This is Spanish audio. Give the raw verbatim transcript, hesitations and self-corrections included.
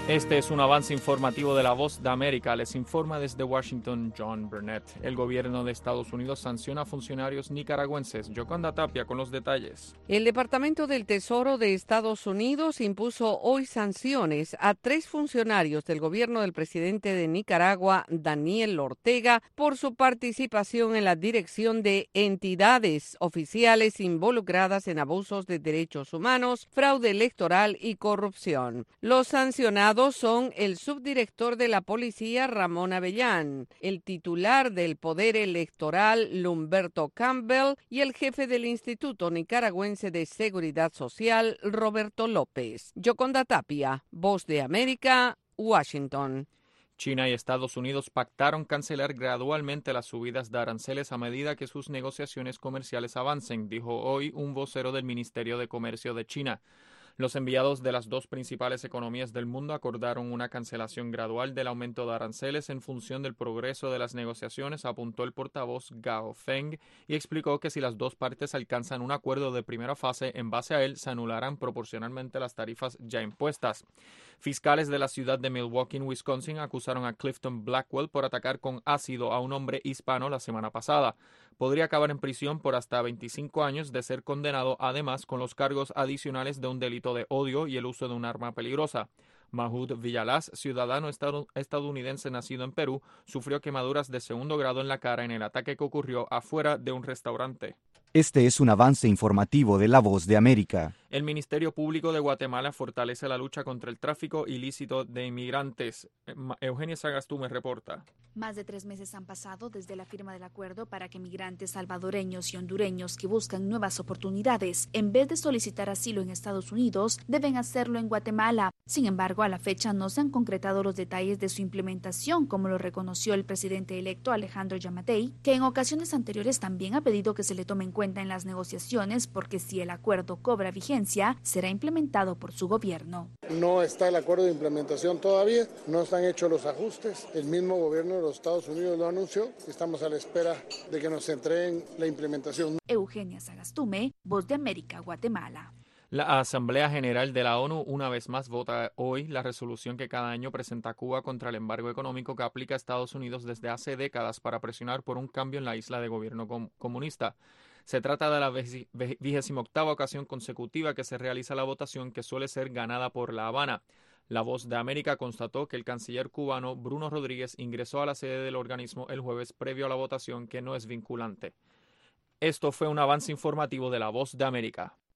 Este es un avance informativo de La Voz de América. Les informa desde Washington John Burnett. El gobierno de Estados Unidos sanciona a funcionarios nicaragüenses. Yoconda Tapia con los detalles. El Departamento del Tesoro de Estados Unidos impuso hoy sanciones a tres funcionarios del gobierno del presidente de Nicaragua, Daniel Ortega, por su participación en la dirección de entidades oficiales involucradas en abusos de derechos humanos, fraude electoral y corrupción. Los sancionados son el subdirector de la policía Ramón Avellán, el titular del Poder Electoral Lumberto Campbell y el jefe del Instituto Nicaragüense de Seguridad Social Roberto López. Yoconda Tapia, Voz de América, Washington. China y Estados Unidos pactaron cancelar gradualmente las subidas de aranceles a medida que sus negociaciones comerciales avancen, dijo hoy un vocero del Ministerio de Comercio de China. Los enviados de las dos principales economías del mundo acordaron una cancelación gradual del aumento de aranceles en función del progreso de las negociaciones, apuntó el portavoz Gao Feng, y explicó que si las dos partes alcanzan un acuerdo de primera fase, en base a él se anularán proporcionalmente las tarifas ya impuestas. Fiscales de la ciudad de Milwaukee, en Wisconsin, acusaron a Clifton Blackwell por atacar con ácido a un hombre hispano la semana pasada. Podría acabar en prisión por hasta veinticinco años de ser condenado, además con los cargos adicionales de un delito de odio y el uso de un arma peligrosa. Mahmoud Villalaz, ciudadano estadounidense nacido en Perú, sufrió quemaduras de segundo grado en la cara en el ataque que ocurrió afuera de un restaurante. Este es un avance informativo de La Voz de América. El Ministerio Público de Guatemala fortalece la lucha contra el tráfico ilícito de inmigrantes. Eugenia Sagastume reporta. Más de tres meses han pasado desde la firma del acuerdo para que migrantes salvadoreños y hondureños que buscan nuevas oportunidades, en vez de solicitar asilo en Estados Unidos, deben hacerlo en Guatemala. Sin embargo, a la fecha no se han concretado los detalles de su implementación, como lo reconoció el presidente electo Alejandro Yamatei, que en ocasiones anteriores también ha pedido que se le tome en cuenta en las negociaciones, porque si el acuerdo cobra vigencia, será implementado por su gobierno. No está el acuerdo de implementación todavía, no están hechos los ajustes. El mismo gobierno de los Estados Unidos lo anunció. Estamos a la espera de que nos entreguen la implementación. Eugenia Sagastume, Voz de América, Guatemala. La Asamblea General de la ONU una vez más vota hoy la resolución que cada año presenta Cuba contra el embargo económico que aplica a Estados Unidos desde hace décadas para presionar por un cambio en la isla de gobierno com- comunista. Se trata de la vigésima octava ocasión consecutiva que se realiza la votación, que suele ser ganada por La Habana. La Voz de América constató que el canciller cubano Bruno Rodríguez ingresó a la sede del organismo el jueves previo a la votación, que no es vinculante. Esto fue un avance informativo de La Voz de América.